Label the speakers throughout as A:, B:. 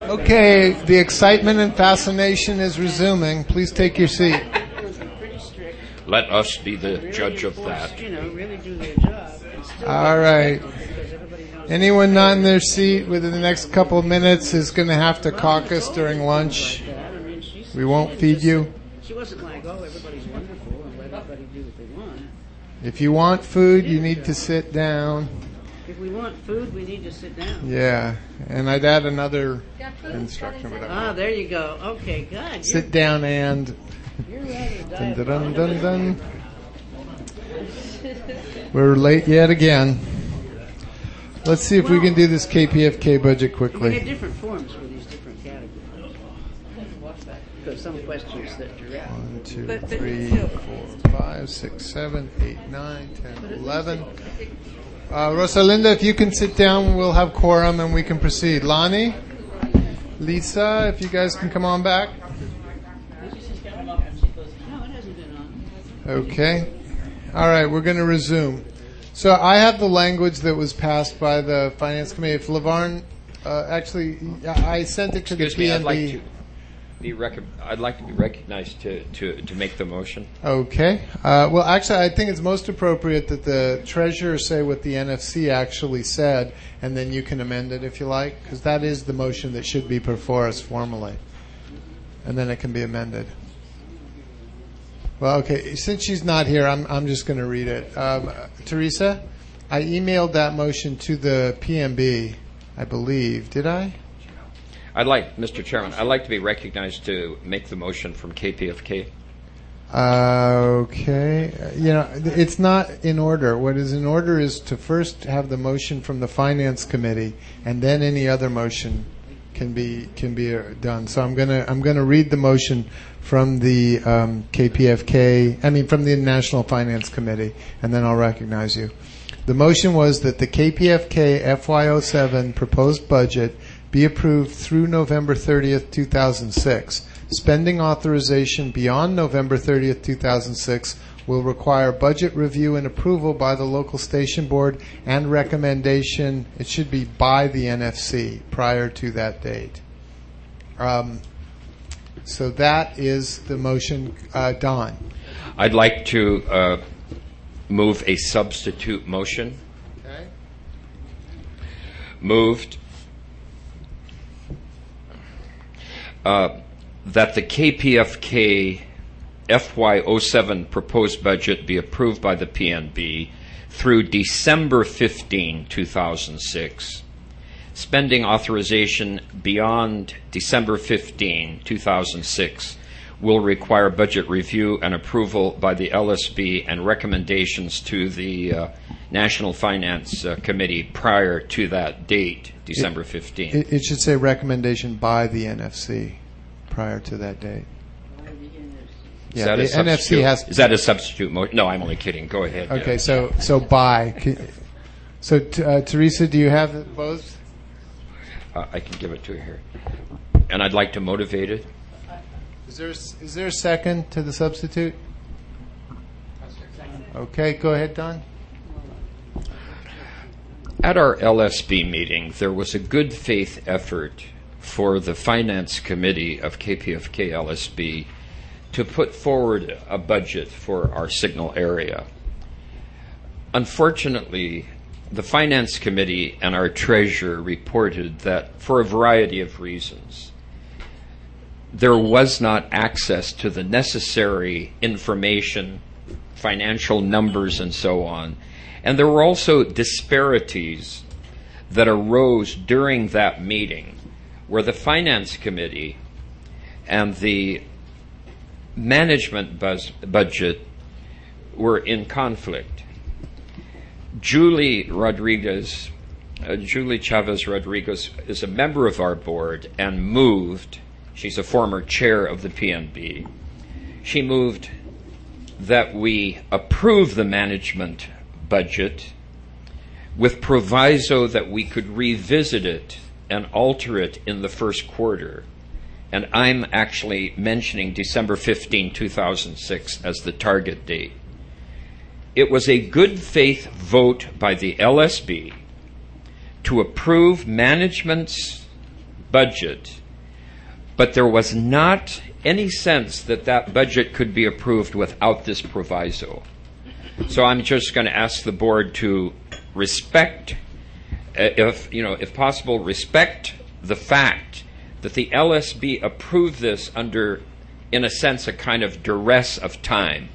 A: Okay, the excitement and fascination is resuming. Please take your seat.
B: Let us be the judge of that.
C: Really do their job.
A: All right. Anyone not in their seat within the next couple of minutes is going to have to caucus during lunch. We won't feed you.
C: She wasn't like, oh, everybody's wonderful and let everybody do what they want.
A: If you want food, you need to sit down.
C: If we want food, we need to sit down.
A: Yeah, and I'd add another instruction.
C: There you go. Okay, good.
A: Sit down and...
C: You're rather
A: Dun, dun, dun, dun. We're late yet again. Let's see if we can do this KPFK budget quickly.
C: We had different forms for these different categories. Because some questions that direct.
A: 1, 2, 3, 4, 5, 6, 7, 8, 9, 10, 11. Rosalinda, if you can sit down, we'll have quorum and we can proceed. Lonnie, Lisa, if you guys can come on back.
C: No, it hasn't been on.
A: Okay. All right, we're going to resume. So I have the language that was passed by the Finance Committee. If LaVarn, actually, I sent it to the PNB.
B: I'd like to be recognized to make the motion.
A: Okay. Well, actually, I think it's most appropriate that the treasurer say what the NFC actually said, and then you can amend it if you like, because that is the motion that should be before us formally. And then it can be amended. Well, okay, since she's not here, I'm just going to read it. Teresa, I emailed that motion to the PMB, I believe. Did I?
B: Mr. Chairman, I'd like to be recognized to make the motion from KPFK.
A: Okay. It's not in order. What is in order is to first have the motion from the Finance Committee, and then any other motion can be done. So I'm gonna read the motion from the KPFK. From the National Finance Committee, and then I'll recognize you. The motion was that the KPFK FY07 proposed budget be approved through November 30th, 2006. Spending authorization beyond November 30th, 2006 will require budget review and approval by the local station board and recommendation, it should be by the NFC prior to that date. So that is the motion. Don.
B: I'd like to move a substitute motion.
A: Okay.
B: Moved that the KPFK FY07 proposed budget be approved by the PNB through December 15, 2006. Spending authorization beyond December 15, 2006 will require budget review and approval by the LSB and recommendations to the National Finance Committee prior to that date, December 15.
A: It should say recommendation by the NFC prior to that date. Yeah, the NFC has.
B: Is that a substitute motion? No, I'm only kidding. Go ahead.
A: Okay, so by. So Teresa, do you have both?
B: I can give it to her, and I'd like to motivate it.
A: Is there a second to the substitute? Okay, go ahead, Don.
B: At our LSB meeting, there was a good faith effort for the Finance Committee of KPFK LSB to put forward a budget for our signal area. Unfortunately, the Finance Committee and our treasurer reported that for a variety of reasons, there was not access to the necessary information, financial numbers, and so on. And there were also disparities that arose during that meeting where the Finance Committee and the management budget were in conflict. Julie Chavez Rodriguez is a member of our board and moved, she's a former chair of the PNB, she moved that we approve the management budget with proviso that we could revisit it and alter it in the first quarter. And I'm actually mentioning December 15, 2006 as the target date. It was a good faith vote by the LSB to approve management's budget, but there was not any sense that that budget could be approved without this proviso. So I'm just going to ask the board to respect, if possible, respect the fact that the LSB approved this under, in a sense, a kind of duress of time.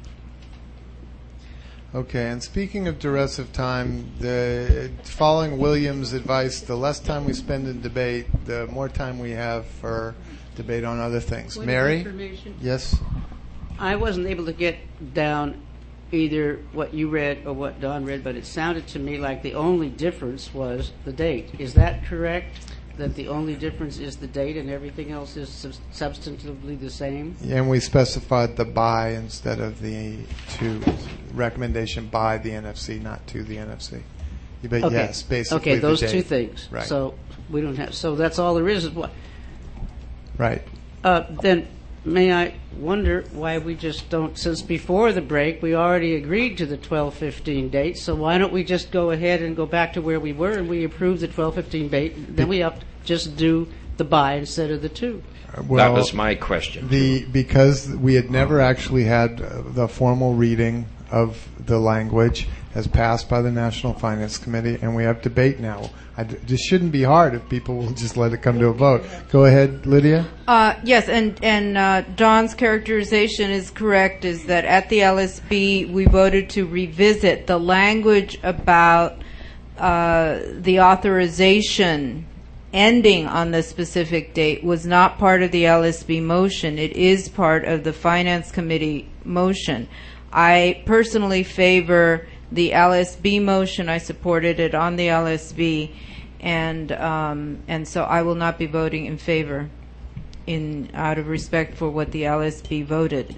A: Okay, and speaking of duress of time, following William's advice, the less time we spend in debate, the more time we have for debate on other things.
C: Point of
A: Mary?
C: information.
A: Yes?
C: I wasn't able to get down either what you read or what Don read, but it sounded to me like the only difference was the date. Is that correct? That the only difference is the date and everything else is substantively the same?
A: And we specified the by instead of the to recommendation by the NFC, not to the NFC. But
C: Okay.
A: yes, basically
C: Okay, those
A: the date.
C: two things.
A: Right.
C: So we don't have. So that's all there is what?
A: Right.
C: Then may I wonder why we just don't, since before the break we already agreed to the 12/15 date, so why don't we just go ahead and go back to where we were and we approve the 12/15 date, then we have to just do the by instead of the to?
A: Well,
B: That was my question.
A: Because we had never actually had the formal reading of the language as passed by the National Finance Committee, and we have debate now. This shouldn't be hard if people will just let it come to a vote. Go ahead, Lydia.
D: Yes, and Don's characterization is correct, is that at the LSB we voted to revisit the language about the authorization ending on the specific date was not part of the LSB motion. It is part of the Finance Committee motion. I personally favor the LSB motion. I supported it on the LSB, and so I will not be voting in favor, out of respect for what the LSB voted.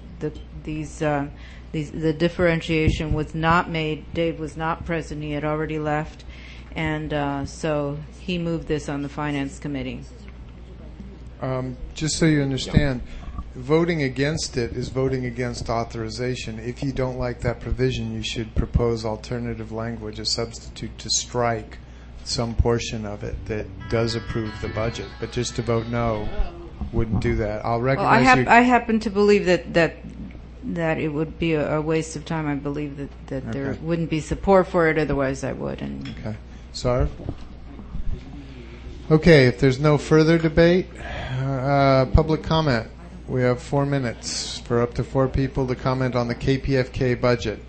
D: The differentiation was not made. Dave was not present. He had already left, and so he moved this on the Finance Committee.
A: Just so you understand, voting against it is voting against authorization. If you don't like that provision, you should propose alternative language, a substitute to strike some portion of it that does approve the budget. But just to vote no wouldn't do that. I'll
D: Well,
A: recognize you.
D: I happen to believe that it would be a waste of time. I believe that there
A: Okay.
D: wouldn't be support for it. Otherwise, I would. And
A: Okay. Sarv? Okay, if there's no further debate, public comment. We have 4 minutes for up to 4 people to comment on the KPFK budget.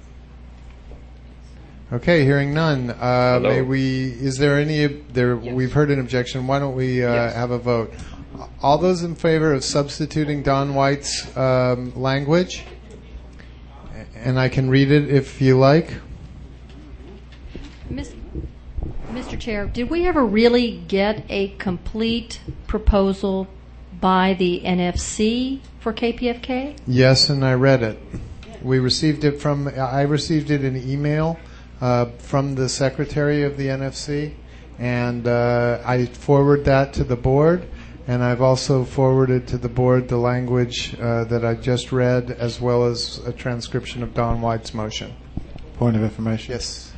A: Okay, hearing none. May we? Is there any? We've heard an objection. Why don't we have a vote? All those in favor of substituting Don White's language, and I can read it if you like.
E: Mr. Chair, did we ever really get a complete proposal by the NFC for KPFK?
A: Yes, and I read it. We received it I received it in email from the secretary of the NFC, and I forwarded that to the board, and I've also forwarded to the board the language that I just read, as well as a transcription of Don White's motion.
F: Point of information.
A: Yes.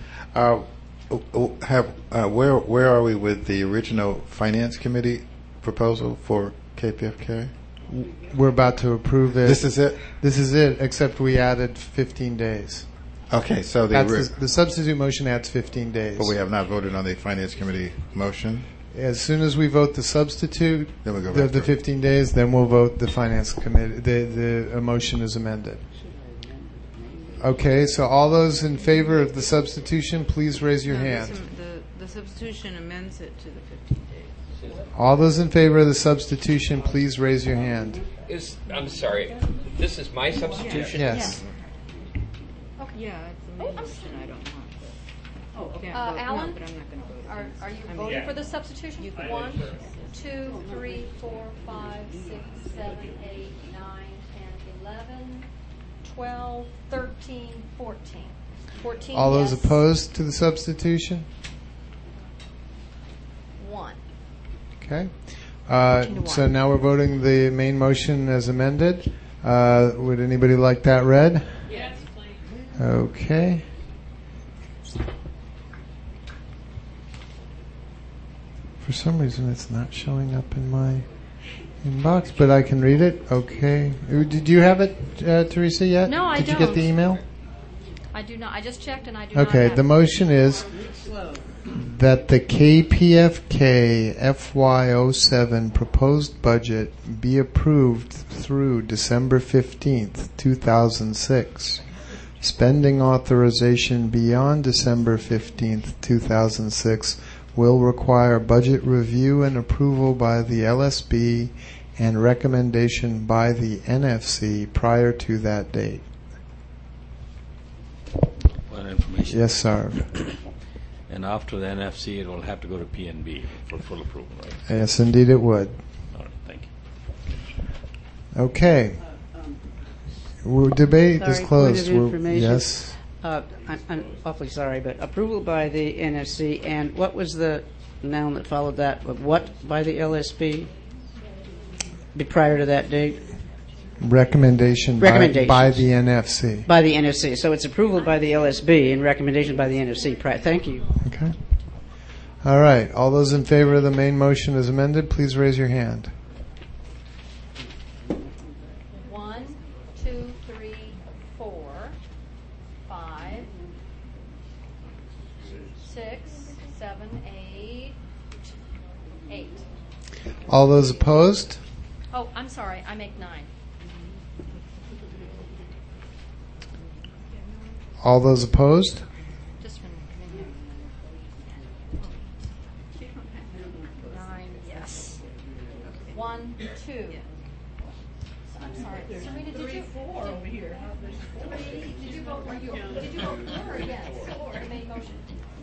F: Where are we with the original Finance Committee proposal for KPFK?
A: We're about to approve it.
F: This is it?
A: This is it, except we added 15 days.
F: Okay, so
A: The substitute motion adds 15 days.
F: but we have not voted on the Finance Committee motion.
A: As soon as we vote the substitute,
F: Then we go back
A: the
F: to it.
A: 15 days, then we'll vote the Finance Committee. The motion is amended. Okay, so all those in favor of the substitution, please raise your hand.
D: The substitution amends it to the 15 days.
A: All those in favor of the substitution, please raise your hand.
B: I'm sorry. This is my substitution?
A: Yes.
D: Yeah, it's a main motion. I don't want. Oh,
E: Alan?
D: but I'm not going to vote.
E: Are you voting for the substitution? 1, 2, 3, 4, 5, 6, 7, 8, 9, 10, 11, 12, 13, 14. 14
A: All those
E: yes,
A: opposed to the substitution?
E: 1.
A: Okay.
E: 14 to
A: So
E: 1.
A: now we're voting the main motion as amended. Would anybody like that read?
E: Yes, please.
A: Okay. For some reason, it's not showing up in my inbox, but I can read it. Okay. Did you have it, Teresa, yet?
E: No, I
A: Did you get
E: don't.
A: the email?
E: I do not. I just checked and I do not
A: Okay.
E: have
A: The
E: it.
A: motion is that the KPFK FY07 proposed budget be approved through December 15th, 2006. Spending authorization beyond December 15th, 2006 will require budget review and approval by the LSB and recommendation by the NFC prior to that date.
G: One information.
A: Yes, sir.
G: And after the NFC, it will have to go to PNB for full approval, right?
A: Yes, indeed it would.
G: All right, thank you.
A: Okay. Debate is
C: Sorry,
A: closed.
C: point of information.
A: Yes.
C: I'm awfully sorry, but approval by the NFC, and what was the noun that followed that? What by the LSB? Be prior to that date?
A: Recommendation
C: Recommendations.
A: by the NFC.
C: By the NFC. So it's approval by the LSB and recommendation by the NFC. Thank you.
A: Okay. All right. All those in favor of the main motion as amended, please raise your hand.
E: 1, 2, 3, 4, 5, 6, 7, 8.
A: All those opposed?
E: Oh, I'm sorry. I make 9.
A: All those opposed?
E: Just a minute. 9, yes. 1, 2. I'm sorry. Serena, did you? 4 over here. Did you vote? Did you vote for or against the main motion?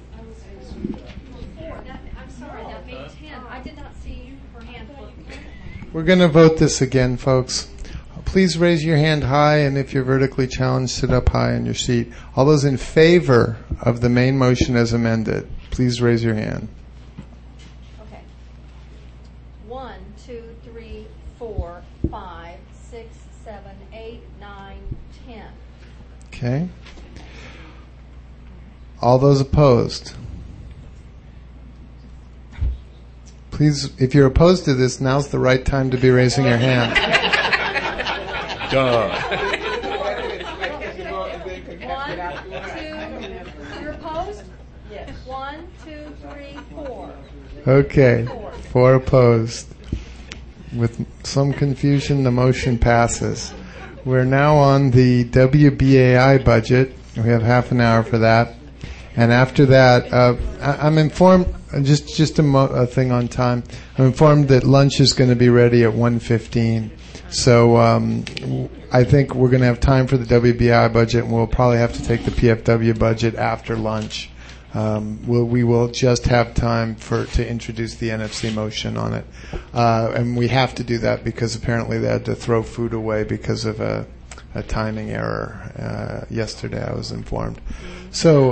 E: 4. I'm sorry. That made 10. I did not see her hand flip.
A: We're going to vote this again, folks. Please raise your hand high, and if you're vertically challenged, sit up high in your seat. All those in favor of the main motion as amended, please raise your hand.
E: Okay. 1, 2, 3, 4, 5, 6, 7, 8, 9, 10.
A: Okay. All those opposed? Please, if you're opposed to this, now's the right time to be raising your hand.
G: Duh.
E: 1, 2, you're opposed? Yes. 1, 2, 3, 4.
A: Okay. 4 opposed. With some confusion, the motion passes. We're now on the WBAI budget. We have half an hour for that. And after that, I'm informed, just a thing on time, I'm informed that lunch is going to be ready at 1:15. So I think we're going to have time for the WBI budget, and we'll probably have to take the PFW budget after lunch. We will just have time to introduce the NFC motion on it. And we have to do that because apparently they had to throw food away because of a timing error. Yesterday I was informed. So,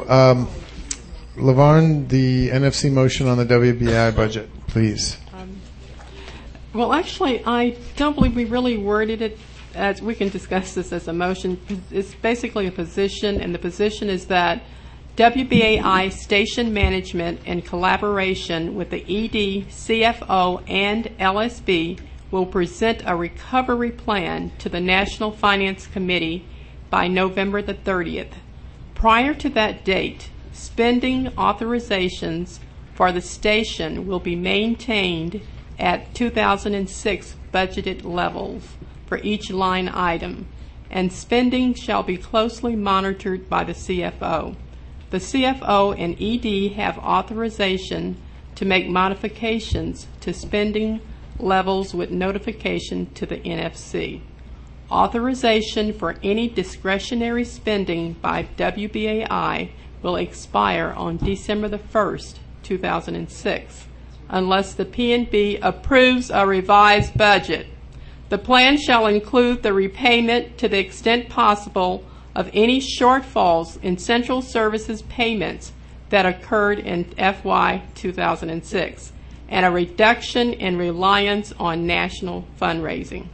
A: LaVarn, the NFC motion on the WBI budget, please.
H: Well, actually, I don't believe we really worded it as we can discuss this as a motion. It's basically a position, and the position is that WBAI station management in collaboration with the ED, CFO, and LSB will present a recovery plan to the National Finance Committee by November the 30th. Prior to that date, spending authorizations for the station will be maintained at 2006 budgeted levels for each line item, and spending shall be closely monitored by the CFO. The CFO and ED have authorization to make modifications to spending levels with notification to the NFC. Authorization for any discretionary spending by WBAI will expire on December the 1st, 2006, unless the PNB approves a revised budget. The plan shall include the repayment to the extent possible of any shortfalls in central services payments that occurred in FY 2006 and a reduction in reliance on national fundraising.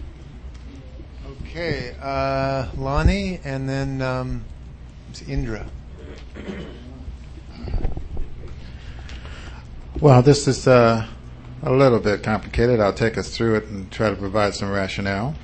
A: Okay, Lonnie, and then Indra.
F: Well, this is a little bit complicated. I'll take us through it and try to provide some rationale.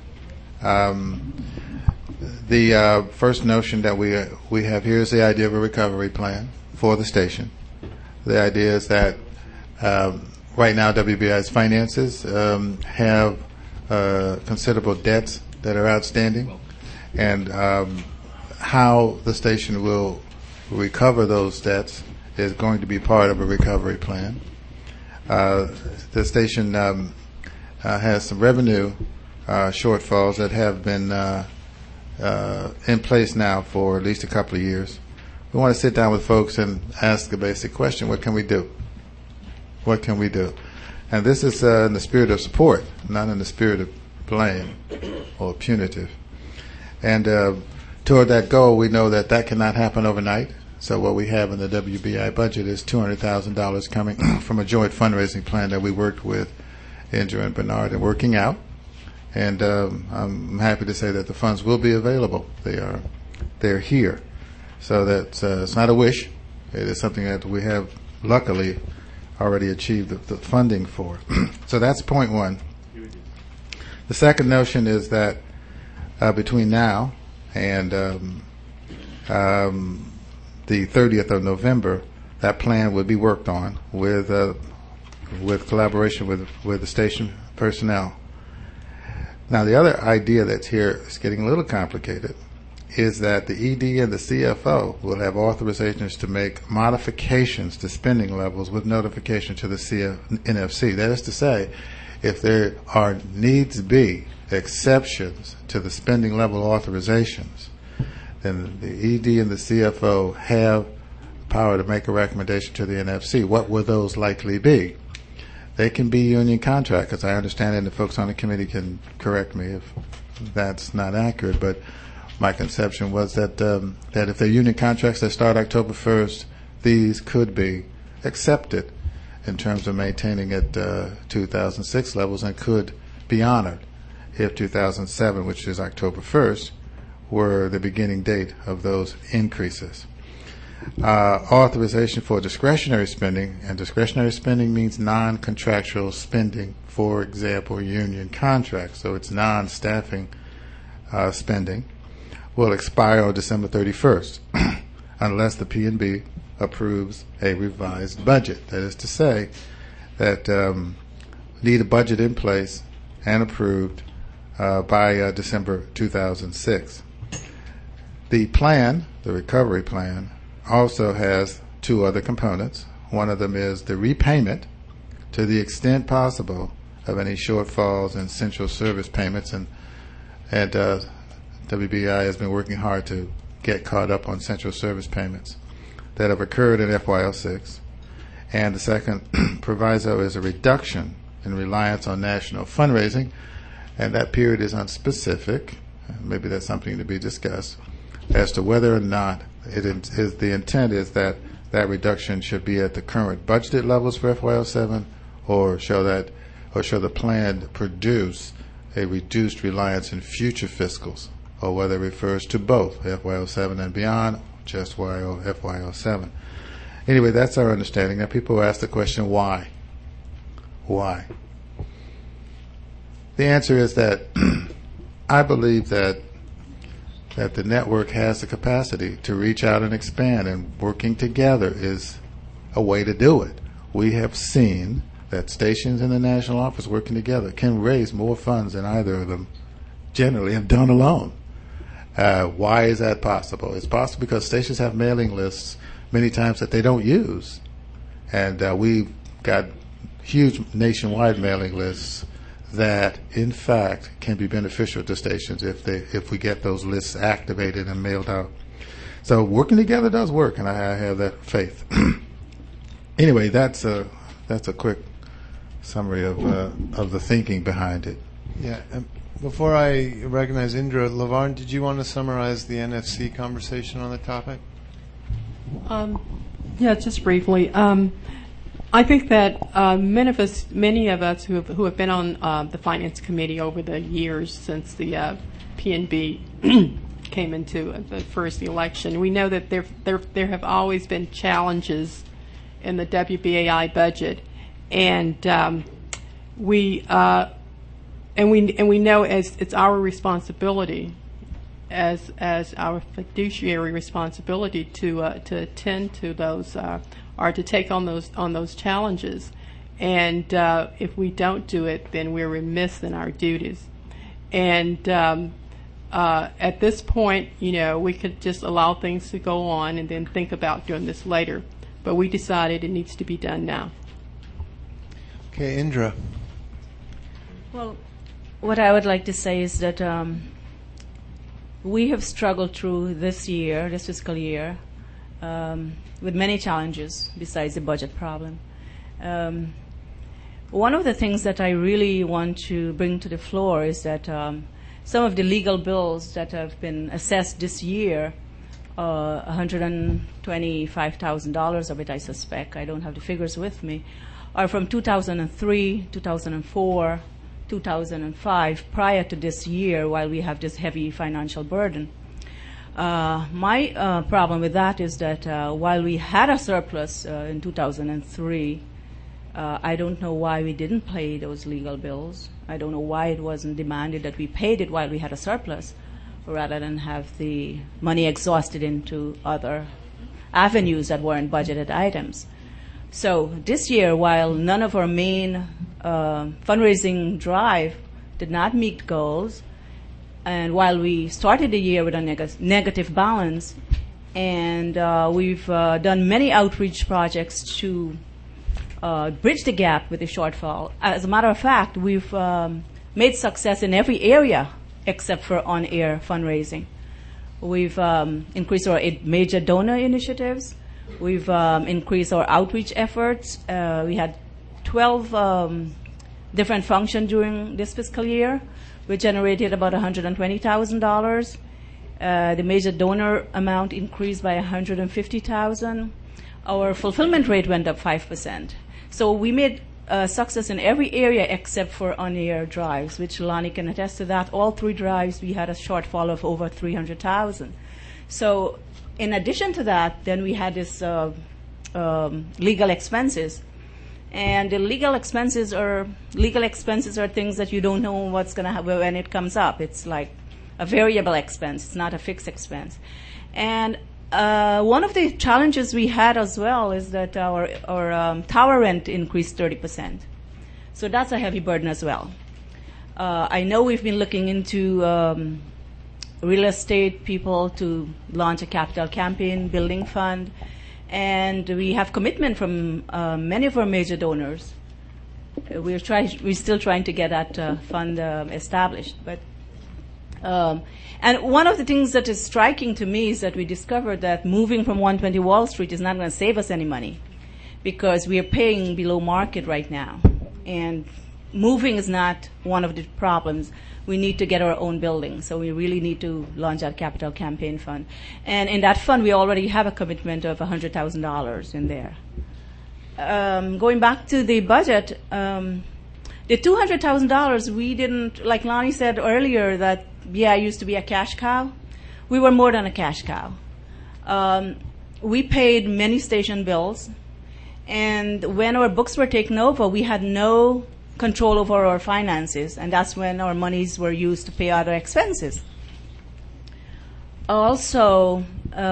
F: The first notion that we have here is the idea of a recovery plan for the station. The idea is that right now WBI's finances have considerable debts that are outstanding, and how the station will recover those debts is going to be part of a recovery plan. The station has some revenue shortfalls that have been in place now for at least a couple of years. We want to sit down with folks and ask a basic question: what can we do? What can we do? And this is in the spirit of support, not in the spirit of blame or punitive. And toward that goal, we know that that cannot happen overnight. So what we have in the WBI budget is $200,000 coming from a joint fundraising plan that we worked with Indra and Bernard and working out. And I'm happy to say that the funds will be available. They're here. So that it's not a wish. It is something that we have luckily already achieved the funding for. So that's point one. The second notion is that between now and the 30th of November, that plan would be worked on with collaboration with the station personnel. Now, the other idea that's here is getting a little complicated, is that the ED and the CFO will have authorizations to make modifications to spending levels with notification to the NFC. That is to say, if there are needs be exceptions to the spending level authorizations, then the ED and the CFO have power to make a recommendation to the NFC. What will those likely be? They can be union contracts, as I understand it, and the folks on the committee can correct me if that's not accurate, but my conception was that that if they're union contracts that start October 1st, these could be accepted in terms of maintaining at 2006 levels and could be honored if 2007, which is October 1st, were the beginning date of those increases. Authorization for discretionary spending, and discretionary spending means non-contractual spending, for example, union contracts, so it's non-staffing spending, will expire on December 31st unless the P&B approves a revised budget. That is to say that we need a budget in place and approved by December 2006. The plan, the recovery plan, also has two other components. One of them is the repayment to the extent possible of any shortfalls in central service payments, and WBI has been working hard to get caught up on central service payments that have occurred in FY06. And the second proviso is a reduction in reliance on national fundraising, and that period is unspecific. Maybe that's something to be discussed as to whether or not the intent is that that reduction should be at the current budgeted levels for FY07, or shall the plan produce a reduced reliance in future fiscals, or whether it refers to both FY07 and beyond, just FY07. Anyway, that's our understanding. Now, people ask the question, why? Why? The answer is that I believe that the network has the capacity to reach out and expand, and working together is a way to do it. We have seen that stations in the national office working together can raise more funds than either of them generally have done alone. Why is that possible? It's possible because stations have mailing lists many times that they don't use, and we've got huge nationwide mailing lists that, in fact, can be beneficial to stations if we get those lists activated and mailed out. So working together does work, and I have that faith. Anyway, that's a quick summary of the thinking behind it.
A: Yeah. Before I recognize Indra, LaVarn, did you want to summarize the NFC conversation on the topic?
H: Yeah, just briefly. I think that many of us who have been on the Finance Committee over the years since the P&B came into the first election, we know that there have always been challenges in the WBAI budget, and we know as it's our responsibility as our fiduciary responsibility to attend to those or to take on those challenges. And if we don't do it, then we're remiss in our duties. And at this point, we could just allow things to go on and then think about doing this later. But we decided it needs to be done now.
A: Okay, Indra.
I: Well, what I would like to say is that we have struggled through this fiscal year, with many challenges besides the budget problem. One of the things that I really want to bring to the floor is that some of the legal bills that have been assessed this year, $125,000 of it, I suspect, I don't have the figures with me, are from 2003, 2004, 2005, prior to this year, while we have this heavy financial burden. My problem with that is that while we had a surplus in 2003, I don't know why we didn't pay those legal bills. I don't know why it wasn't demanded that we paid it while we had a surplus, rather than have the money exhausted into other avenues that weren't budgeted items. So this year, while none of our main fundraising drive did not meet goals, and while we started the year with a negative balance, and we've done many outreach projects to bridge the gap with the shortfall. As a matter of fact, we've made success in every area except for on-air fundraising. We've increased our major donor initiatives. We've increased our outreach efforts. We had 12 different functions during this fiscal year. We generated about $120,000. The major donor amount increased by $150,000. Our fulfillment rate went up 5%. So we made success in every area except for on-air drives, which Lonnie can attest to that. All 3 drives, we had a shortfall of over $300,000. So in addition to that, then we had this legal expenses. And the legal expenses are things that you don't know what's going to happen when it comes up. It's like a variable expense. It's not a fixed expense. And one of the challenges we had as well is that our tower rent increased 30%. So that's a heavy burden as well. I know we've been looking into real estate people to launch a capital campaign building fund. And we have commitment from many of our major donors. We're still trying to get that fund established. But and one of the things that is striking to me is that we discovered that moving from 120 Wall Street is not going to save us any money, because we are paying below market right now. And moving is not one of the problems. We need to get our own building, so we really need to launch our capital campaign fund. And in that fund, we already have a commitment of $100,000 in there. Going back to the budget, the $200,000, we didn't, like Lonnie said earlier, that, I used to be a cash cow. We were more than a cash cow. We paid many station bills, and when our books were taken over, we had no control over our finances, and that's when our monies were used to pay other expenses. Also,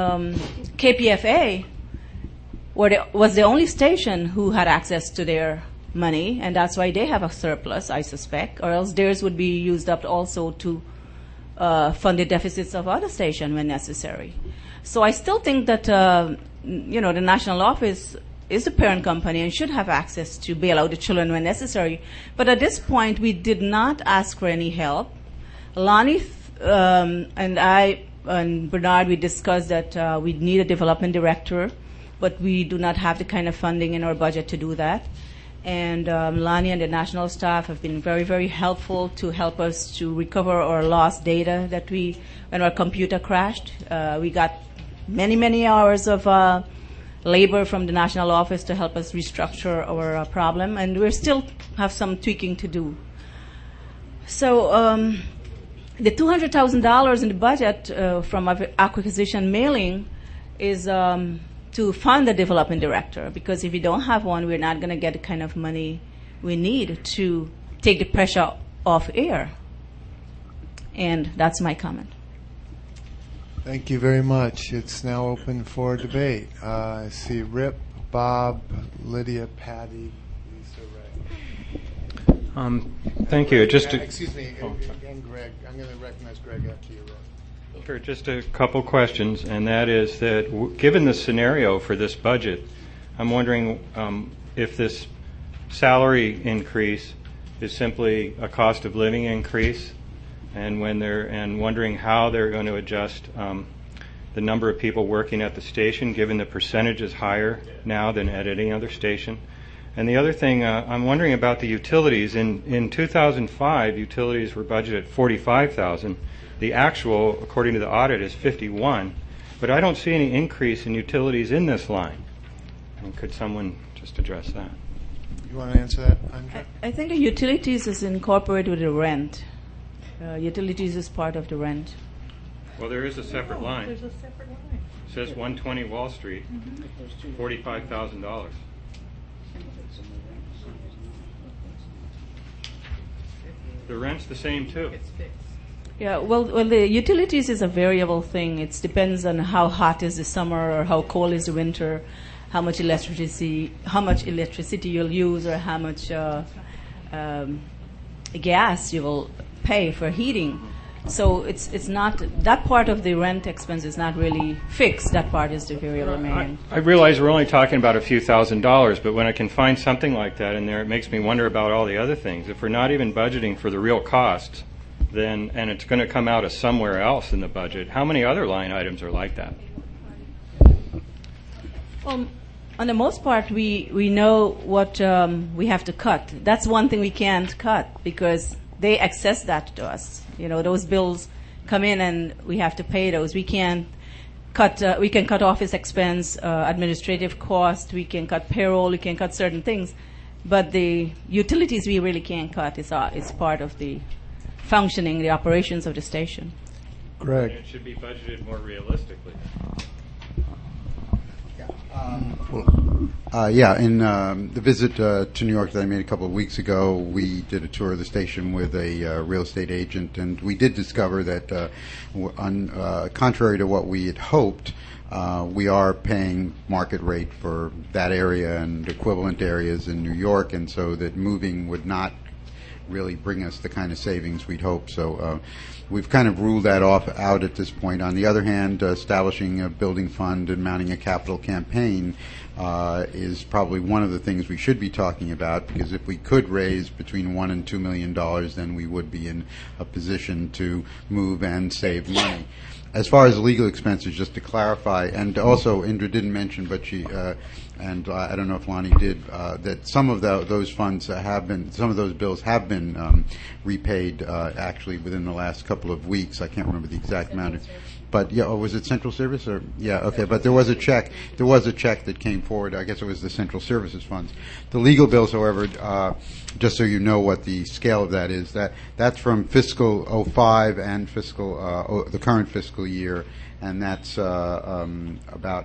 I: KPFA was the only station who had access to their money, and that's why they have a surplus, I suspect, or else theirs would be used up also to fund the deficits of other stations when necessary. So I still think that the national office is the parent company and should have access to bail out the children when necessary. But at this point, we did not ask for any help. Lonnie and I and Bernard, we discussed that we need a development director, but we do not have the kind of funding in our budget to do that. And Lonnie and the national staff have been very, very helpful to help us to recover our lost data that when our computer crashed. We got many, many hours of labor from the national office to help us restructure our problem, and we still have some tweaking to do. So the $200,000 in the budget from acquisition mailing is to fund the development director, because if we don't have one, we're not going to get the kind of money we need to take the pressure off air. And that's my comment.
A: Thank you very much. It's now open for debate. I see Rip, Bob, Lydia, Patty, Lisa, Ray.
J: Thank you.
A: Excuse me, and Greg. I'm going to recognize Greg after you, Ray.
J: Sure, just a couple questions, and that is that given the scenario for this budget, I'm wondering if this salary increase is simply a cost of living increase, and wondering how they're going to adjust the number of people working at the station, given the percentage is higher now than at any other station. And the other thing, I'm wondering about the utilities. In 2005, utilities were budgeted at $45,000. The actual, according to the audit, is $51,000. But I don't see any increase in utilities in this line. And could someone just address that?
A: You want to answer that, Andrea?
I: I think the utilities is incorporated with the rent. Utilities is part of the rent.
J: Well, there is a separate line.
H: There's a separate line.
J: It says 120 Wall Street, $45,000. The rent's the same too.
I: Yeah, well, the utilities is a variable thing. It depends on how hot is the summer or how cold is the winter, how much electricity you'll use, or how much gas you will pay for heating. So it's not that part of the rent expense is not really fixed. That part is the variable remain.
J: I realize we're only talking about a few $1,000s, but when I can find something like that in there, it makes me wonder about all the other things. If we're not even budgeting for the real costs, then and it's going to come out of somewhere else in the budget, how many other line items are like that?
I: Well, on the most part, we know what we have to cut. That's one thing we can't cut because they access that to us. You know, those bills come in and we have to pay those. We can't cut. We can cut office expense, administrative cost. We can cut payroll. We can cut certain things, but the utilities we really can't cut. It's part of the functioning, the operations of the station.
A: Greg.
J: It should be budgeted more realistically.
K: In the visit to New York that I made a couple of weeks ago, we did a tour of the station with a real estate agent, and we did discover that, contrary to what we had hoped, we are paying market rate for that area and equivalent areas in New York, and so that moving would not really bring us the kind of savings we'd hoped. So we've kind of ruled that out at this point. On the other hand, establishing a building fund and mounting a capital campaign is probably one of the things we should be talking about, because if we could raise between $1 and $2 million, then we would be in a position to move and save money. As far as legal expenses, just to clarify, and also Indra didn't mention, but she, and I don't know if Lonnie did, that some of those funds some of those bills have been repaid actually within the last couple of weeks. I can't remember the exact amount. But yeah, was it Central Service or yeah? Okay, but there was a check. There was a check that came forward. I guess it was the Central Services funds. The legal bills, however, just so you know what the scale of that is, that's from fiscal 05 and fiscal the current fiscal year, and that's about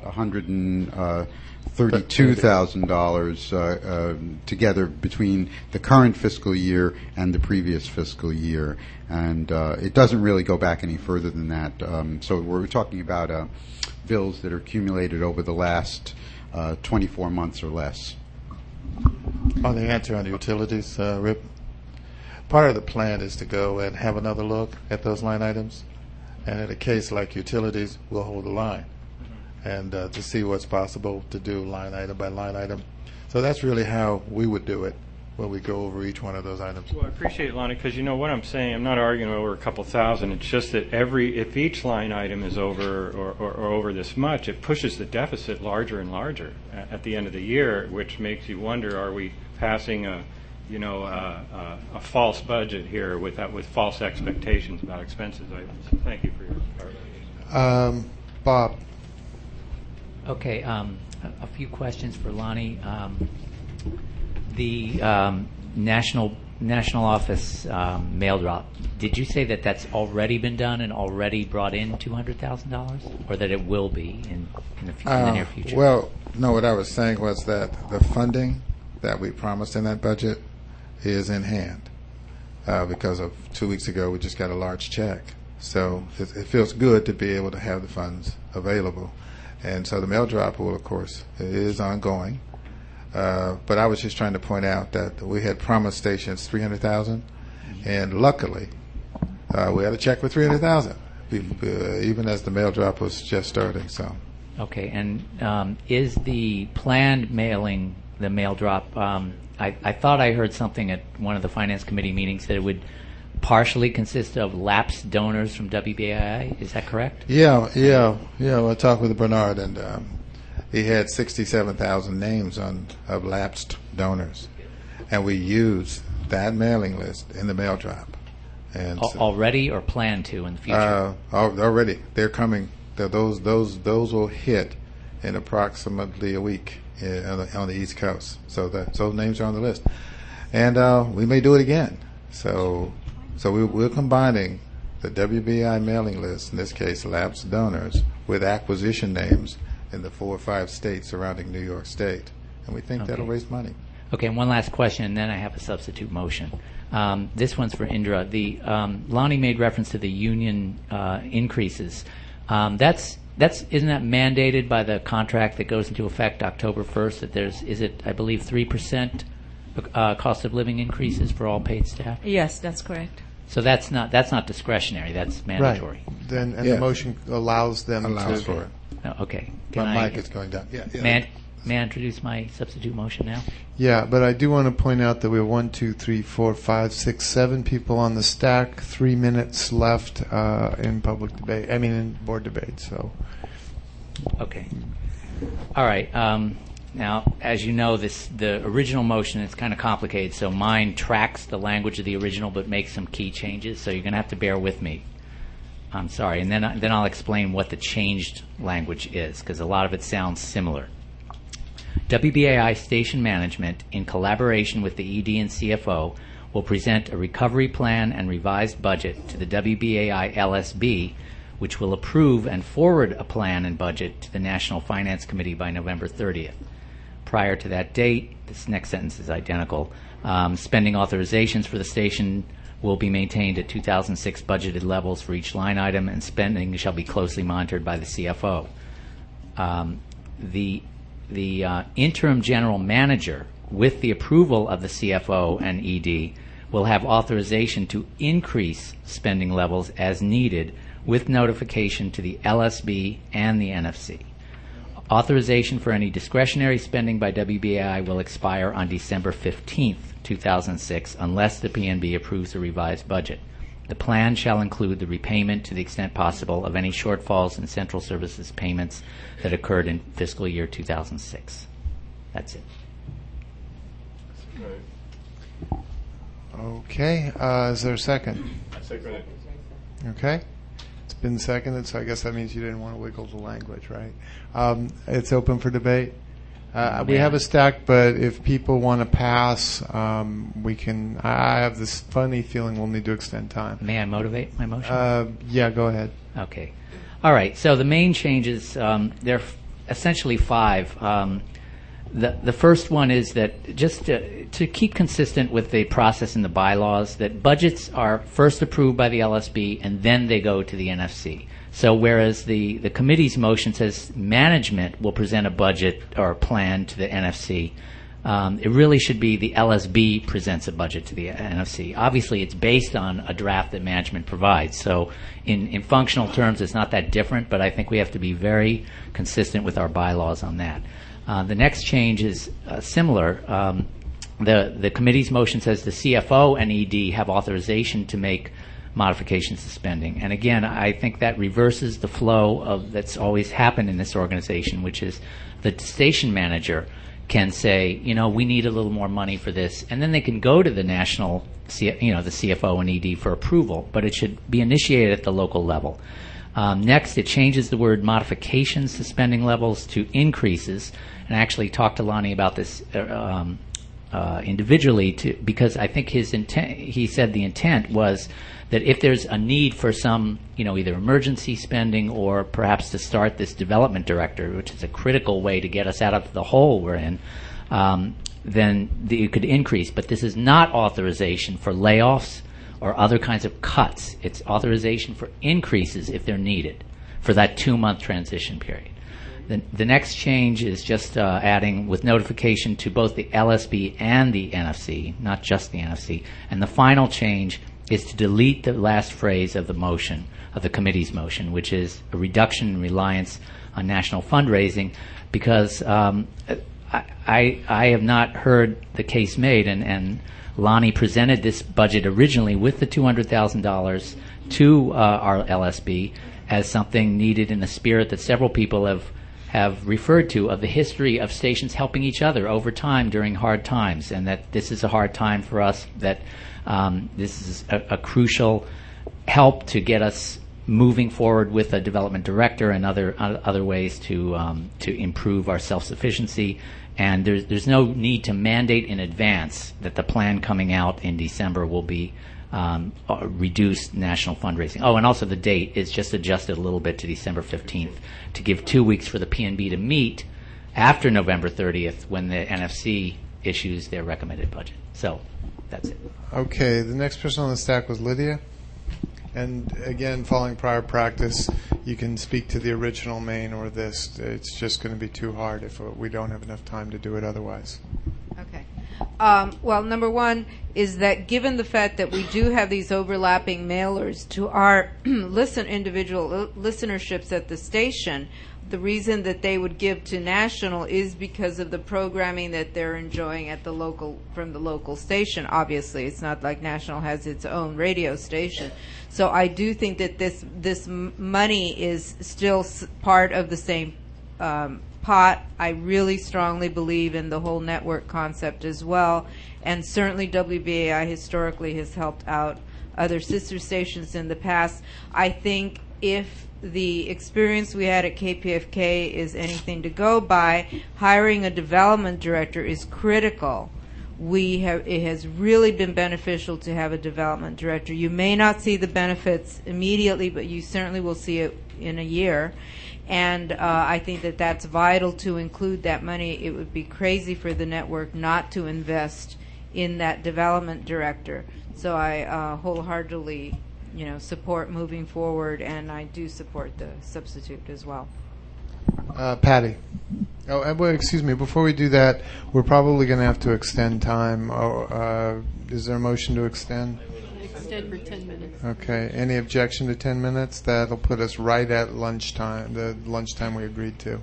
K: $132,000 together between the current fiscal year and the previous fiscal year. And it doesn't really go back any further than that. So we're talking about bills that are accumulated over the last 24 months or less.
F: On the answer on the utilities, Rip, part of the plan is to go and have another look at those line items. And in a case like utilities, we'll hold the line and to see what's possible to do line item by line item. So that's really how we would do it when we go over each one of those items.
J: Well, I appreciate it, Lonnie, because you know what I'm saying. I'm not arguing over a couple thousand. It's just that if each line item is over or over this much, it pushes the deficit larger and larger at the end of the year, which makes you wonder: are we passing a false budget here with false expectations about expenses items? Thank you for your clarification.
A: Bob.
L: Okay, a few questions for Lonnie. The National national office mail drop, did you say that that's already been done and already brought in $200,000, or that it will be in the near future?
F: Well, no, what I was saying was that the funding that we promised in that budget is in hand because of 2 weeks ago we just got a large check. So it feels good to be able to have the funds available. And so the mail drop will, of course, is ongoing. But I was just trying to point out that we had promised stations $300,000, and luckily we had a check for $300,000, even as the mail drop was just starting. So.
L: Okay, and is the planned mailing, the mail drop? I thought I heard something at one of the Finance Committee meetings that it would partially consist of lapsed donors from WBAI. Is that correct?
F: Yeah. I talked with Bernard, and he had 67,000 names of lapsed donors, and we used that mailing list in the mail drop. And
L: already, or plan to in the future?
F: Already, they're coming. Those will hit in approximately a week on the East Coast. So those names are on the list, and we may do it again. So we're combining the WBI mailing list, in this case lapsed donors, with acquisition names in the 4 or 5 states surrounding New York State, and we think that'll raise money.
L: Okay, and one last question, and then I have a substitute motion. This one's for Indra. Lonnie made reference to the union increases. Isn't that mandated by the contract that goes into effect October 1st? That I believe 3% cost of living increases for all paid staff?
I: Yes, that's correct.
L: So that's not discretionary. That's mandatory.
A: Right. The motion allows them
F: for it.
L: Oh, okay.
F: My mic is going down. Yeah.
L: May I introduce my substitute motion now?
A: Yeah, but I do want to point out that we have 1, 2, 3, 4, 5, 6, 7 people on the stack. 3 minutes left in public debate. I mean, in board debate. So.
L: Okay. All right. Now, as you know, the original motion is kind of complicated, so mine tracks the language of the original but makes some key changes, so you're going to have to bear with me. I'm sorry. And then I'll explain what the changed language is, because a lot of it sounds similar. WBAI Station Management, in collaboration with the ED and CFO, will present a recovery plan and revised budget to the WBAI LSB, which will approve and forward a plan and budget to the National Finance Committee by November 30th. Prior to that date, this next sentence is identical, spending authorizations for the station will be maintained at 2006 budgeted levels for each line item, and spending shall be closely monitored by the CFO. The interim general manager, with the approval of the CFO and ED, will have authorization to increase spending levels as needed with notification to the LSB and the NFC. Authorization for any discretionary spending by WBAI will expire on December 15th, 2006, unless the PNB approves a revised budget. The plan shall include the repayment, to the extent possible, of any shortfalls in central services payments that occurred in fiscal year 2006. That's it.
A: Okay. Is there a second?
M: I second it.
A: Okay. It's been seconded, so I guess that means you didn't want to wiggle the language, right? It's open for debate. We have a stack, but if people want to pass, we can. I have this funny feeling we'll need to extend time.
L: May I motivate my motion?
A: Yeah, go ahead.
L: Okay. All right. So the main changes, there are essentially 5. The first one is that just to keep consistent with the process in the bylaws, that budgets are first approved by the LSB and then they go to the NFC. So whereas the committee's motion says management will present a budget or a plan to the NFC, it really should be the LSB presents a budget to the NFC. Obviously, it's based on a draft that management provides. So in functional terms, it's not that different, but I think we have to be very consistent with our bylaws on that. The next change is similar. The committee's motion says the CFO and ED have authorization to make modifications to spending. And again, I think that reverses the flow that's always happened in this organization, which is the station manager can say, we need a little more money for this, and then they can go to the national, the CFO and ED for approval, but it should be initiated at the local level. Next, it changes the word modifications to spending levels to increases, and I actually talked to Lonnie about this individually because I think his intent. He said the intent was that if there's a need for some, either emergency spending or perhaps to start this development director, which is a critical way to get us out of the hole we're in, then you could increase. But this is not authorization for layoffs or other kinds of cuts. It's authorization for increases if they're needed for that 2-month transition period. The next change is just adding with notification to both the LSB and the NFC, not just the NFC. And the final change is to delete the last phrase of the motion, of the committee's motion, which is a reduction in reliance on national fundraising, because I have not heard the case made, and Lonnie presented this budget originally with the $200,000 to our LSB as something needed in the spirit that several people have referred to, of the history of stations helping each other over time during hard times, and that this is a hard time for us, that this is a crucial help to get us moving forward with a development director and other ways to improve our self-sufficiency. And there's no need to mandate in advance that the plan coming out in December will be reduced national fundraising. Oh, and also the date is just adjusted a little bit to December 15th to give 2 weeks for the PNB to meet after November 30th when the NFC issues their recommended budget. So that's it.
A: Okay, the next person on the stack was Lydia. And again, following prior practice, you can speak to the original main or this. It's just going to be too hard if we don't have enough time to do it otherwise.
D: Okay. Well, number one is that given the fact that we do have these overlapping mailers to our individual listenerships at the station, the reason that they would give to national is because of the programming that they're enjoying at from the local station. Obviously, it's not like national has its own radio station. So I do think that this money is still part of the same pot. I really strongly believe in the whole network concept as well, and certainly WBAI historically has helped out other sister stations in the past. I think if the experience we had at KPFK is anything to go by, hiring a development director is critical. It has really been beneficial to have a development director. You may not see the benefits immediately, but you certainly will see it in a year. And I think that that's vital to include that money. It would be crazy for the network not to invest in that development director. So I wholeheartedly, support moving forward, and I do support the substitute as well.
A: Patty. Oh, well, excuse me. Before we do that, we're probably going to have to extend time. Is there a motion to extend?
H: Extend for 10 minutes.
A: Okay. Any objection to 10 minutes? That'll put us right at lunchtime, the lunchtime we agreed to.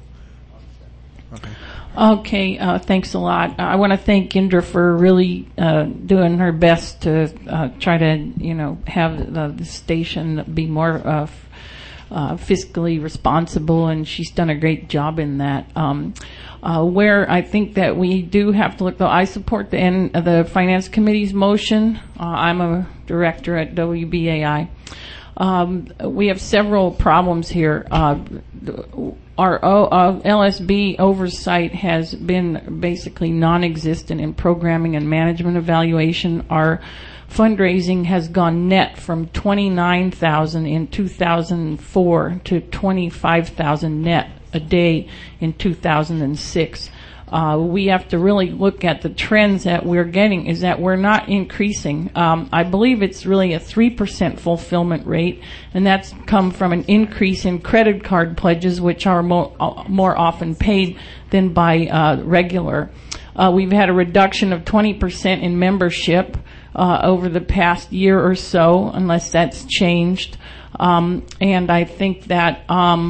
M: Okay. Thanks a lot. I want to thank Indra for really doing her best to try to, have the station be more fiscally responsible, and she's done a great job in that. Where I think that we do have to look, though, I support the Finance Committee's motion. I'm a director at WBAI. We have several problems here. Our LSB oversight has been basically non-existent in programming and management evaluation. Our fundraising has gone net from $29,000 in 2004 to $25,000 net a day in 2006. We have to really look at the trends that we're getting, is that we're not increasing. I believe it's really a 3% fulfillment rate, and that's come from an increase in credit card pledges, which are more often paid than by regular. We've had a reduction of 20% in membership over the past year or so, unless that's changed. And I think that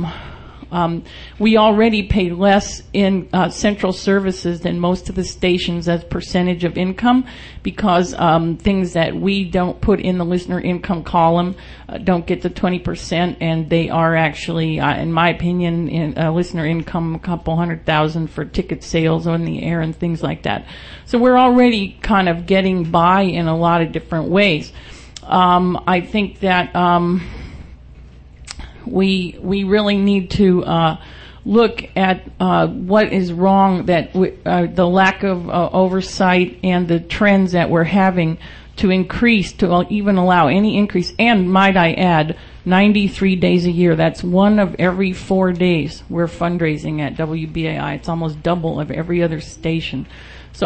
M: we already pay less in central services than most of the stations as percentage of income, because things that we don't put in the listener income column don't get the 20%, and they are actually, in my opinion, in listener income, a couple $100,000 for ticket sales on the air and things like that. So we're already kind of getting by in a lot of different ways. I think that we really need to look at what is wrong, that the lack of oversight and the trends that we're having to increase, to even allow any increase. And might I add, 93 days a year. That's one of every 4 days we're fundraising at WBAI. It's almost double of every other station. So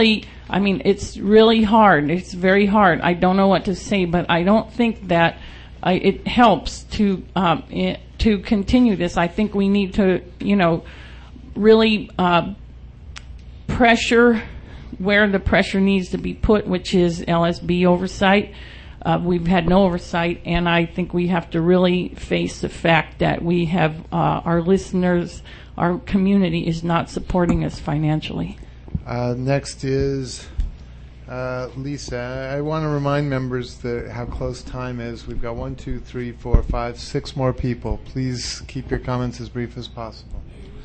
M: it's really hard. It's very hard. I don't know what to say, but I don't think that it helps to continue this. I think we need to, really pressure where the pressure needs to be put, which is LSB oversight. We've had no oversight, and I think we have to really face the fact that we have our listeners, our community is not supporting us financially.
A: Next is Lisa. I want to remind members how close time is. We've got 1, 2, 3, 4, 5, 6 more people. Please keep your comments as brief as possible.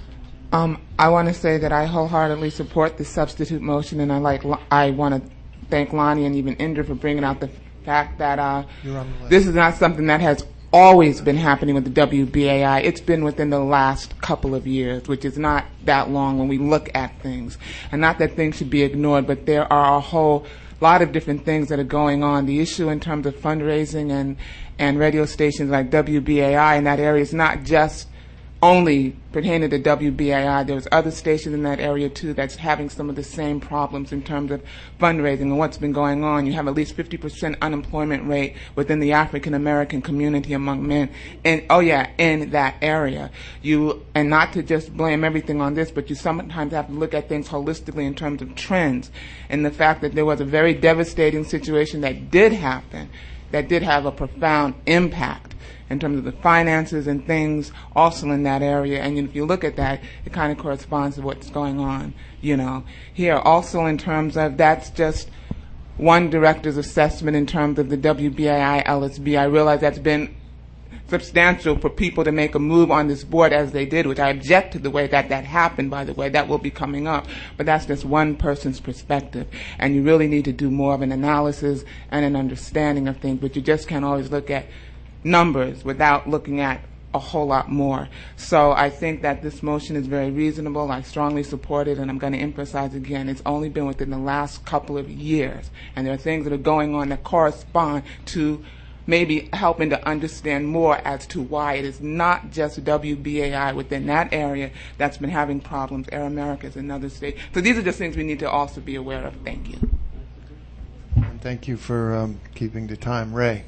N: I want to say that I wholeheartedly support the substitute motion, and I want to thank Lonnie and even Indra for bringing out the fact that this is not something that has always been happening with the WBAI. It's been within the last couple of years, which is not that long when we look at things. And not that things should be ignored, but there are a whole lot of different things that are going on. The issue in terms of fundraising and radio stations like WBAI in that area is not just only pertaining to WBAI. There's other stations in that area too that's having some of the same problems in terms of fundraising and what's been going on. You have at least 50% unemployment rate within the African American community among men, and in that area. And not to just blame everything on this, but you sometimes have to look at things holistically in terms of trends, and the fact that there was a very devastating situation that did happen, that did have a profound impact in terms of the finances and things also in that area. And if you look at that, it kind of corresponds to what's going on, here. Also in terms of, that's just one director's assessment in terms of the WBAI LSB. I realize that's been substantial for people to make a move on this board as they did, which I object to the way that happened, by the way. That will be coming up. But that's just one person's perspective. And you really need to do more of an analysis and an understanding of things, but you just can't always look at numbers without looking at a whole lot more. So I think that this motion is very reasonable. I strongly support it, and I'm going to emphasize again, it's only been within the last couple of years, and there are things that are going on that correspond to maybe helping to understand more as to why it is not just WBAI within that area that's been having problems. Air America is another state. So these are just things we need to also be aware of. Thank you.
A: And thank you for keeping the time. Ray.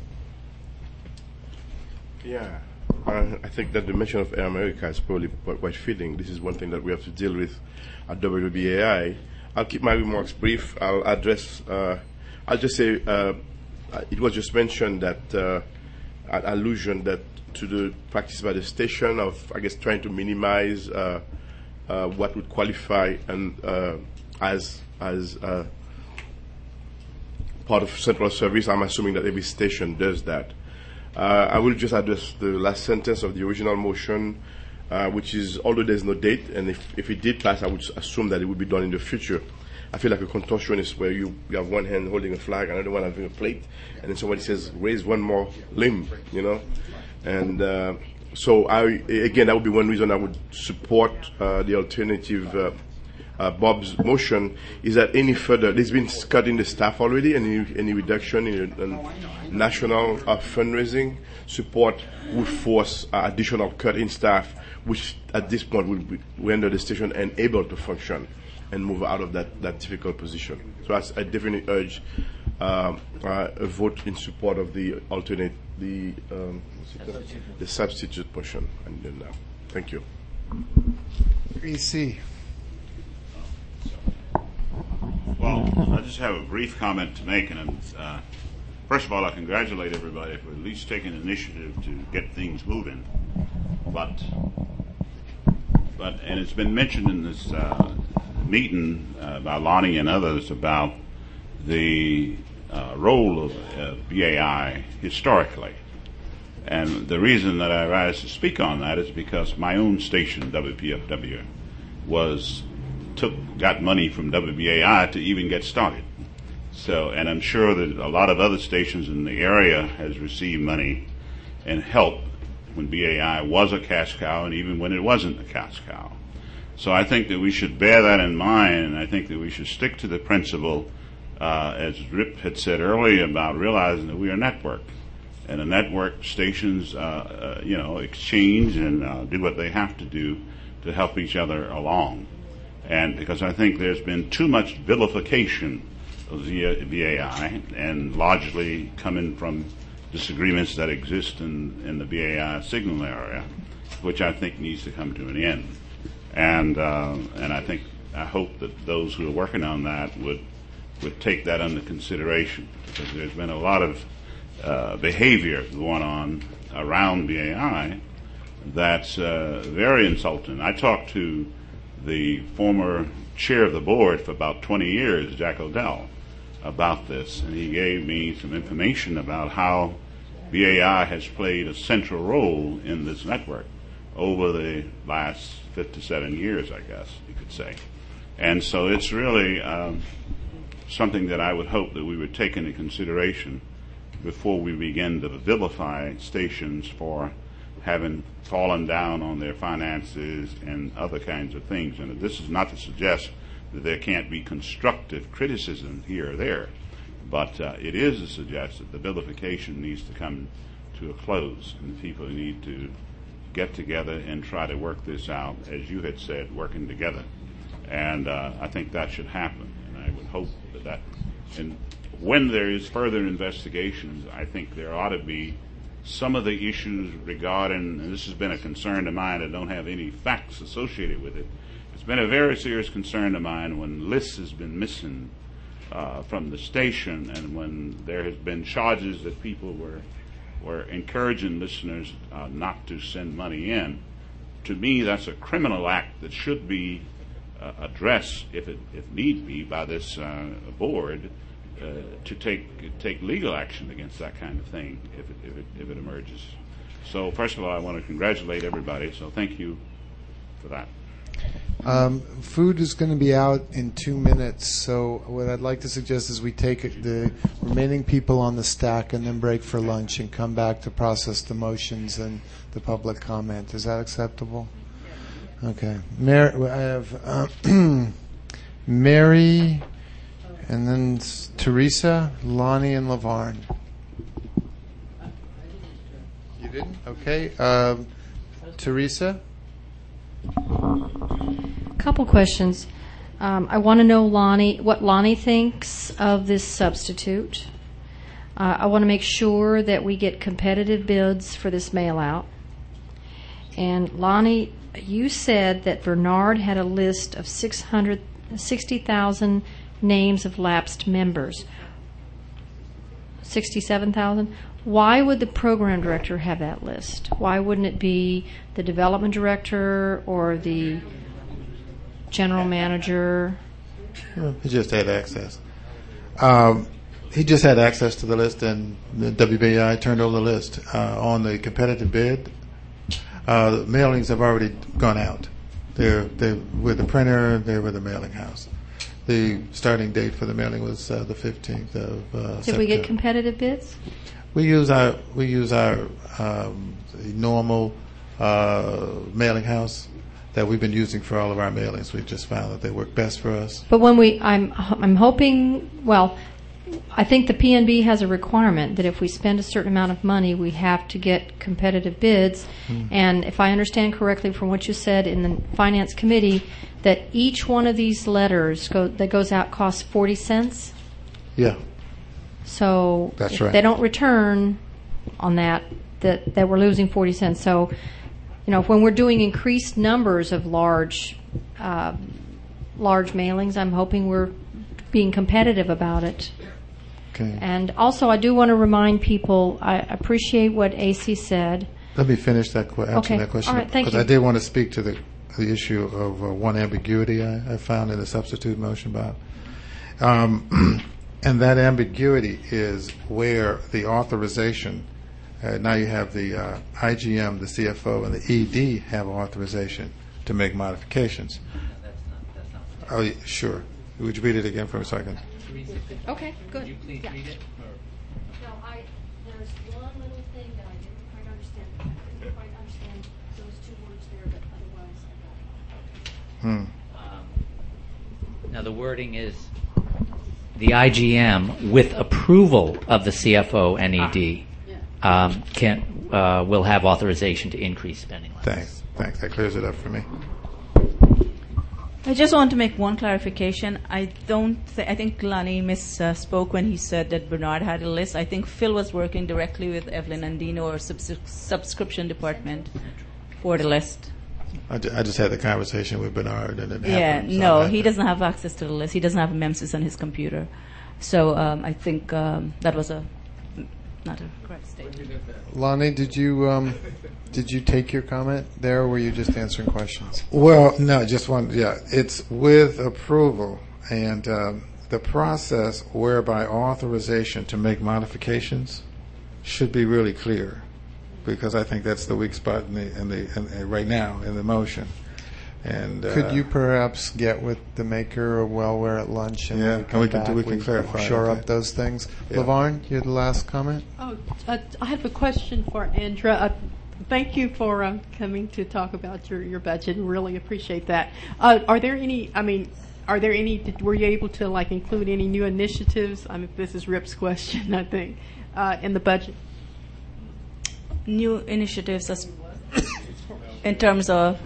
O: Yeah, I think that the mention of Air America is probably quite fitting. This is one thing that we have to deal with at WBAI. I'll keep my remarks brief. I'll address, I'll just say, it was just mentioned that, an allusion that to the practice by the station of, I guess, trying to minimize what would qualify and as part of central service. I'm assuming that every station does that. I will just address the last sentence of the original motion, which is, although there's no date, and if it did pass, I would assume that it would be done in the future. I feel like a contortionist where you have one hand holding a flag, another one having a plate, and then somebody says, raise one more limb, And so, again, that would be one reason I would support the alternative Bob's motion, is that any further, there's been cut in the staff already, any reduction in national fundraising support would force additional cut in staff, which at this point would render the station unable to function and move out of that difficult position. So I definitely urge a vote in support of the substitute motion. Thank you.
A: EC.
P: Well, I just have a brief comment to make, and first of all, I congratulate everybody for at least taking initiative to get things moving. But and it's been mentioned in this meeting by Lonnie and others about the role of BAI historically. And the reason that I rise to speak on that is because my own station, WPFW, got money from WBAI to even get started. So, and I'm sure that a lot of other stations in the area has received money and help when BAI was a cash cow and even when it wasn't a cash cow. So I think that we should bear that in mind, and I think that we should stick to the principle, as Rip had said earlier, about realizing that we are a network. And the network stations, exchange and do what they have to do to help each other along. And because I think there's been too much vilification of the BAI, and largely coming from disagreements that exist in the BAI signal area, which I think needs to come to an end. And I hope that those who are working on that would take that under consideration, because there's been a lot of behavior going on around BAI that's very insulting. I talked to the former chair of the board for about 20 years, Jack Odell, about this, and he gave me some information about how BAI has played a central role in this network over the last 57 years, I guess you could say. And so it's really something that I would hope that we would take into consideration before we begin to vilify stations for having fallen down on their finances and other kinds of things. And this is not to suggest that there can't be constructive criticism here or there, but it is to suggest that the vilification needs to come to a close, and the people need to get together and try to work this out, as you had said, working together. And I think that should happen, and I would hope that and when there is further investigations, I think there ought to be some of the issues regarding, and this has been a concern of mine, I don't have any facts associated with it. It's been a very serious concern of mine when lists has been missing from the station, and when there has been charges that people were encouraging listeners not to send money in. To me, that's a criminal act that should be addressed, if need be, by this board to take legal action against that kind of thing if it emerges. So first of all, I want to congratulate everybody. So thank you for that.
A: Food is going to be out in 2 minutes, so what I'd like to suggest is we take the remaining people on the stack and then break for lunch and come back to process the motions and the public comment. Is that acceptable? Okay. I have Mary, and then Teresa, Lonnie, and LaVarn. You didn't? Okay. Teresa?
E: Couple questions. I want to know what Lonnie thinks of this substitute. I want to make sure that we get competitive bids for this mail out. And Lonnie, you said that Bernard had a list of 60,000 names of lapsed members. 67,000? Why would the program director have that list? Why wouldn't it be the development director or the general manager?
F: He just had access. He just had access to the list, and the WBI turned over the list. On the competitive bid, the mailings have already gone out. They're with the printer, they're with the mailing house. The starting date for the mailing was the 15th of September.
E: Did we get competitive bids?
F: We use our normal mailing house that we've been using for all of our mailings. We've just found that they work best for us.
E: But when I'm hoping, well, I think the PNB has a requirement that if we spend a certain amount of money, we have to get competitive bids. And if I understand correctly from what you said in the Finance Committee, that each one of these letters that goes out costs 40 cents?
F: Yeah.
E: So
F: that's
E: if
F: right.
E: They don't return on that we're losing 40 cents. So, when we're doing increased numbers of large mailings, I'm hoping we're being competitive about it.
F: Okay.
E: And also, I do want to remind people, I appreciate what AC said.
F: Let me finish answering that question.
E: All right, thank you.
F: Because I did want to speak to the issue of one ambiguity I found in the substitute motion, Bob. And that ambiguity is where the authorization, now you have the IGM, the CFO, and the ED have authorization to make modifications. Oh, sure. Would you read it again for a second?
E: Okay, good.
L: Would you please read it?
E: No, there's one little thing that I didn't quite understand. I couldn't quite there, but otherwise
L: Now the wording is the IGM, with approval of the CFO NED, will have authorization to increase spending levels.
F: Thanks. That clears it up for me.
I: I just want to make one clarification. I think Lonnie misspoke when he said that Bernard had a list. I think Phil was working directly with Evelyn Andino or subscription department for the list.
F: I just had the conversation with Bernard and it happened.
I: He doesn't have access to the list. He doesn't have MEMSIS on his computer. So I think that was not a correct statement.
A: Lonnie, did you take your comment there, or were you just answering questions?
F: Well, no, just one. Yeah, it's with approval, and the process whereby authorization to make modifications should be really clear, because I think that's the weak spot in the right now in the motion. And
A: could you perhaps get with the maker of while we're at lunch and
F: we can clarify,
A: shore up those things? Yeah. LaVarn, you had the last comment.
H: Oh, I have a question for Andra. Thank you for coming to talk about your budget. Really appreciate that. Were you able to include any new initiatives? I mean, this is Rip's question, I think, in the budget.
I: New initiatives in terms of?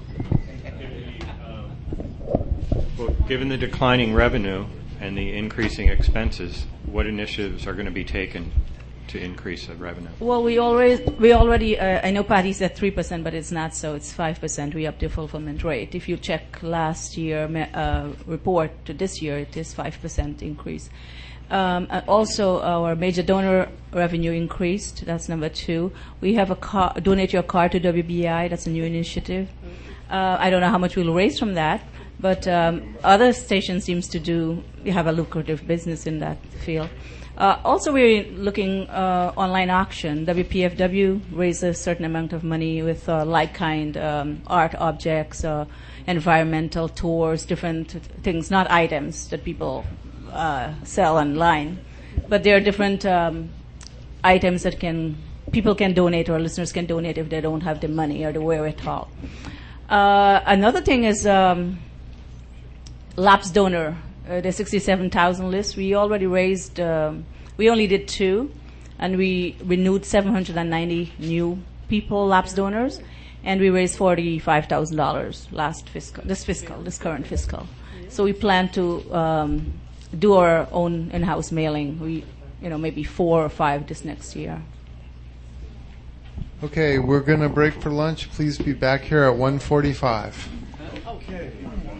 J: Well, given the declining revenue and the increasing expenses, what initiatives are going to be taken to increase the revenue?
I: Well, we already, I know Patty said 3%, but it's not so. It's 5%. We upped the fulfillment rate. If you check last year report to this year, it is 5% increase. Also, our major donor revenue increased. That's number 2. We have donate your car to WBI. That's a new initiative. I don't know how much we'll raise from that, but other stations seems to have a lucrative business in that field. Also, we're looking online auction. WPFW raised a certain amount of money with like-kind art objects, environmental tours, different things, not items that people sell online, but there are different items that people can donate or listeners can donate if they don't have the money or the wherewithal. Another thing is lapsed donor. The 67,000 list, we already raised, we only did 2, and we renewed 790 new lapsed donors, and we raised $45,000 this current fiscal. So we plan to do our own in-house mailing. Maybe 4 or 5 this next year.
A: Okay, we're going to break for lunch. Please be back here at 1:45. Okay.